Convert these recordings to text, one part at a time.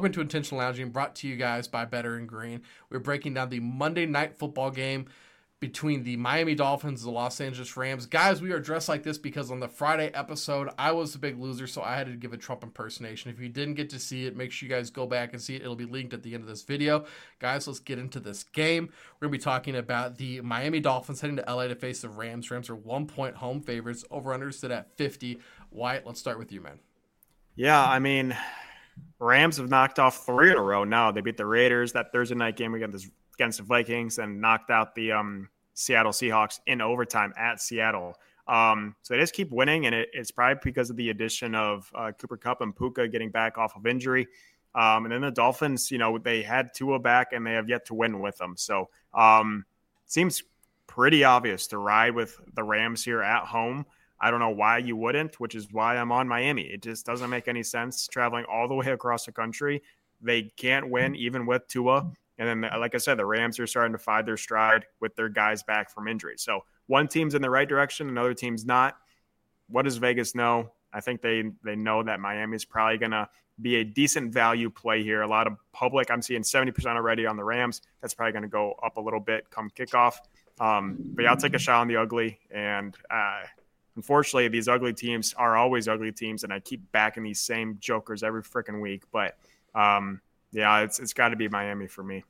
Welcome to Intentional Lounging, brought to you guys by Better and Green. We're breaking down the Monday Night Football game between the Miami Dolphins and the Los Angeles Rams. Guys, we are dressed like this because on the Friday episode, I was the big loser, so I had to give a Trump impersonation. If you didn't get to see it, make sure you guys go back and see it. It'll be linked at the end of this video. Guys, let's get into this game. We're going to be talking about the Miami Dolphins heading to LA to face the Rams. Rams are 1-point home favorites. Over-under stood at 50. Wyatt, let's start with you, man. Yeah, I mean, Rams have knocked off 3 in a row now. They beat the Raiders that Thursday night game against the Vikings and knocked out the Seattle Seahawks in overtime at Seattle. So they just keep winning, and it's probably because of the addition of Cooper Kupp and Puka getting back off of injury. And then the Dolphins, they had Tua back, and they have yet to win with them. So seems pretty obvious to ride with the Rams here at home. I don't know why you wouldn't, which is why I'm on Miami. It just doesn't make any sense traveling all the way across the country. They can't win even with Tua. And then, like I said, the Rams are starting to find their stride with their guys back from injury. So one team's in the right direction, another team's not. What does Vegas know? I think they know that Miami is probably going to be a decent value play here. A lot of public, I'm seeing 70% already on the Rams. That's probably going to go up a little bit come kickoff. But yeah, I'll take a shot on the ugly. And unfortunately, these ugly teams are always ugly teams, and I keep backing these same jokers every freaking week. But yeah, it's got to be Miami for me.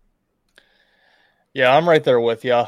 Yeah, I'm right there with you.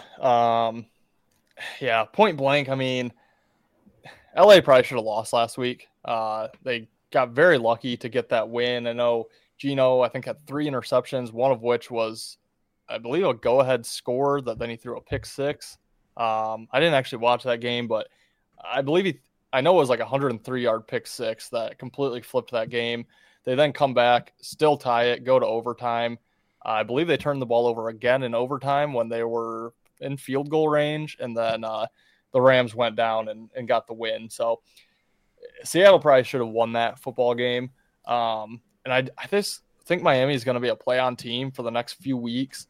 Yeah, point blank, I mean, LA probably should have lost last week. They got very lucky to get that win. I know Geno, I think, had 3 interceptions, one of which was, I believe, a go-ahead score that then he threw a pick 6. I didn't actually watch that game, but I believe I know it was like a 103-yard pick 6 that completely flipped that game. They then come back, still tie it, go to overtime. I believe they turned the ball over again in overtime when they were in field goal range, and then the Rams went down and got the win. So Seattle probably should have won that football game. And I just think Miami is going to be a play-on team for the next few weeks.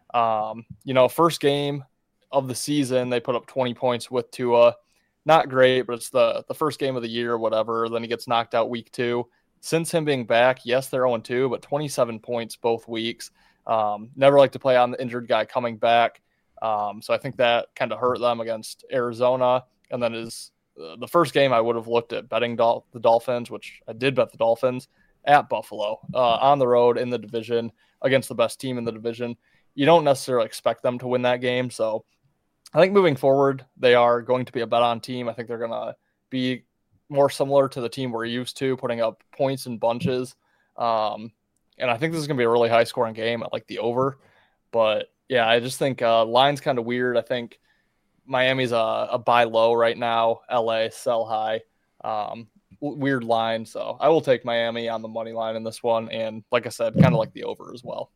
First game of the season, they put up 20 points with Tua. Not great, but it's the first game of the year or whatever. Then he gets knocked out week 2. Since him being back, yes, they're 0-2, but 27 points both weeks. Never like to play on the injured guy coming back. So I think that kind of hurt them against Arizona. And then the first game I would have looked at betting the Dolphins, which I did bet the Dolphins, at Buffalo, on the road in the division against the best team in the division. You don't necessarily expect them to win that game. So I think moving forward, they are going to be a bet-on team. I think they're going to be more similar to the team we're used to, putting up points in bunches. And I think this is going to be a really high-scoring game. I like the over. But, yeah, I just think line's kind of weird. I think Miami's a buy low right now. LA, sell high. Weird line. So I will take Miami on the money line in this one. And, like I said, kind of like the over as well.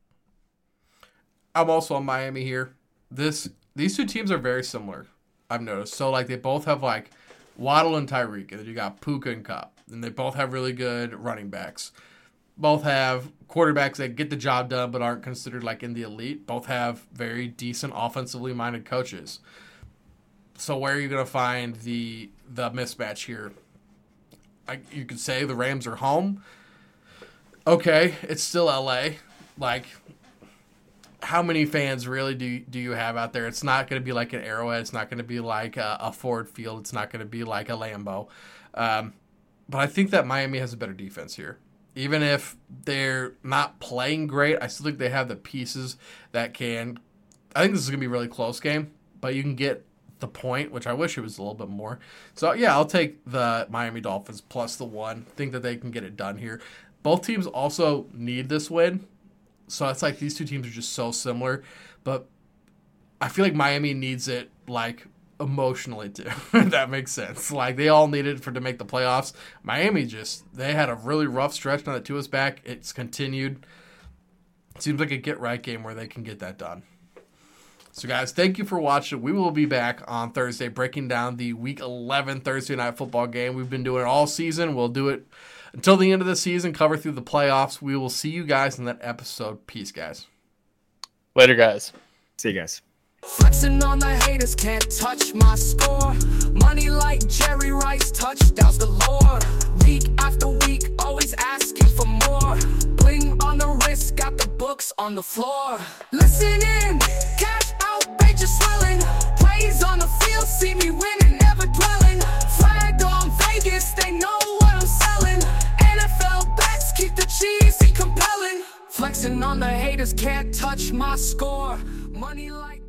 I'm also on Miami here. These 2 teams are very similar, I've noticed. So, they both have, Waddle and Tyreek, and then you got Puka and Kupp. And they both have really good running backs. Both have quarterbacks that get the job done but aren't considered, in the elite. Both have very decent offensively minded coaches. So where are you going to find the mismatch here? You could say the Rams are home. Okay, it's still LA. How many fans really do you have out there? It's not going to be like an Arrowhead. It's not going to be like a Ford Field. It's not going to be like a Lambeau. But I think that Miami has a better defense here. Even if they're not playing great, I still think they have the pieces that can. I think this is going to be a really close game, but you can get the point, which I wish it was a little bit more. So, yeah, I'll take the Miami Dolphins plus the 1. Think that they can get it done here. Both teams also need this win. So it's these 2 teams are just so similar. But I feel like Miami needs it, emotionally too, if that makes sense. They all need it to make the playoffs. Miami they had a really rough stretch now that Tua's back. It's continued. It seems like a get-right game where they can get that done. So, guys, thank you for watching. We will be back on Thursday breaking down the Week 11 Thursday Night Football game. We've been doing it all season. We'll do it until the end of the season, cover through the playoffs. We will see you guys in that episode. Peace, guys. Later, guys. See you guys. Flexing on the haters, can't touch my score. Money like Jerry Rice, touchdowns galore. Week after week, always asking for more. looks on the floor. Listen in, cash out, pages swelling. Plays on the field, see me winning, never dwelling. Flagged on Vegas, they know what I'm selling. NFL bets keep the cheesy compelling. Flexing on the haters, can't touch my score. Money like